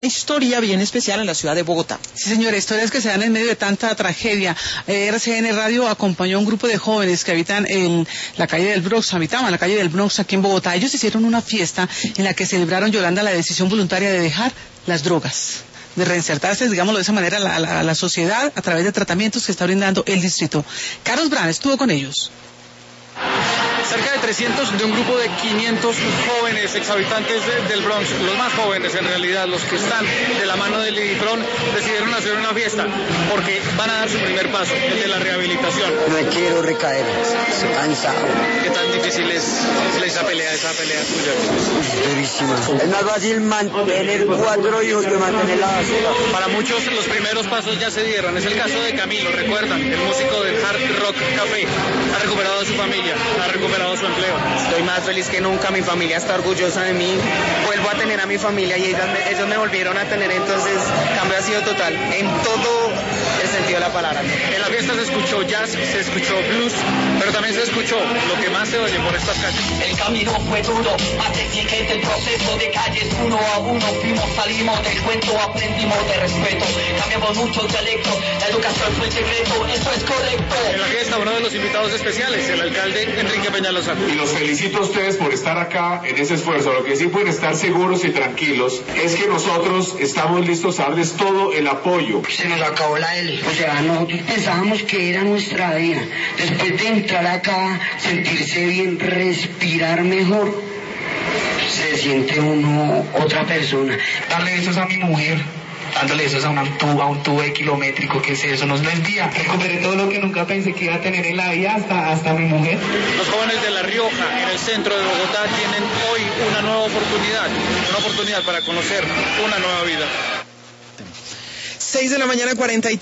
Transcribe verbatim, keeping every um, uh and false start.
Historia bien especial en la ciudad de Bogotá. Sí, señora, historias que se dan en medio de tanta tragedia. Eh, R C N Radio acompañó a un grupo de jóvenes que habitan en la calle del Bronx, habitaban la calle del Bronx aquí en Bogotá. Ellos hicieron una fiesta en la que celebraron, Yolanda, la decisión voluntaria de dejar las drogas, de reinsertarse, digámoslo de esa manera, a la, a la, a la sociedad a través de tratamientos que está brindando el distrito. Carlos Bran estuvo con ellos. Cerca de trescientos de un grupo de quinientos jóvenes exhabitantes de, del Bronx, los más jóvenes en realidad, los que están de la mano del Idipron, decidieron hacer una fiesta porque van a dar su primer paso, el de la rehabilitación. No quiero recaer, estoy cansado. ¿Qué tan difícil es, es esa pelea, esa pelea tuya? Es durísima. Es más fácil mantener cuatro hijos que mantener la basura. Para muchos los primeros pasos ya se dieron. Es el caso de Camilo, recuerdan, el músico del Hard Rock Café. Ha recuperado a su familia, ha recuperado su empleo. Estoy más feliz que nunca, mi familia está orgullosa de mí. Vuelvo a tener a mi familia y ellos me, ellos me volvieron a tener, entonces el cambio ha sido total, en todo el sentido de la palabra. En la fiesta se escuchó jazz, se escuchó blues, pero también se escuchó lo que más se oye por estas calles. El camino fue duro, más exigente el proceso de calles uno a uno, fuimos, salimos del cuento, aprendimos de respeto, cambiamos muchos dialectos, la educación fue el secreto, eso es correcto. En la fiesta uno de los invitados especiales, el alcalde Enrique Peñalosa. Y los felicito a ustedes por estar acá en ese esfuerzo. Lo que sí pueden estar seguros y tranquilos es que nosotros estamos listos a darles todo el apoyo. Se nos acabó la L. O sea, nosotros pensábamos que era nuestra vida. Después de entrar acá, sentirse bien, respirar mejor, se siente uno otra persona. Darle besos a mi mujer, dándole besos a, una tuba, a un tubo kilométrico, que es eso, no es mentira. Recuperé todo lo que nunca pensé que iba a tener en la vida, hasta, hasta mi mujer. Los jóvenes de La Rioja, en el centro de Bogotá, tienen hoy una nueva oportunidad, una oportunidad para conocer una nueva vida. seis de la mañana, cuarenta y tres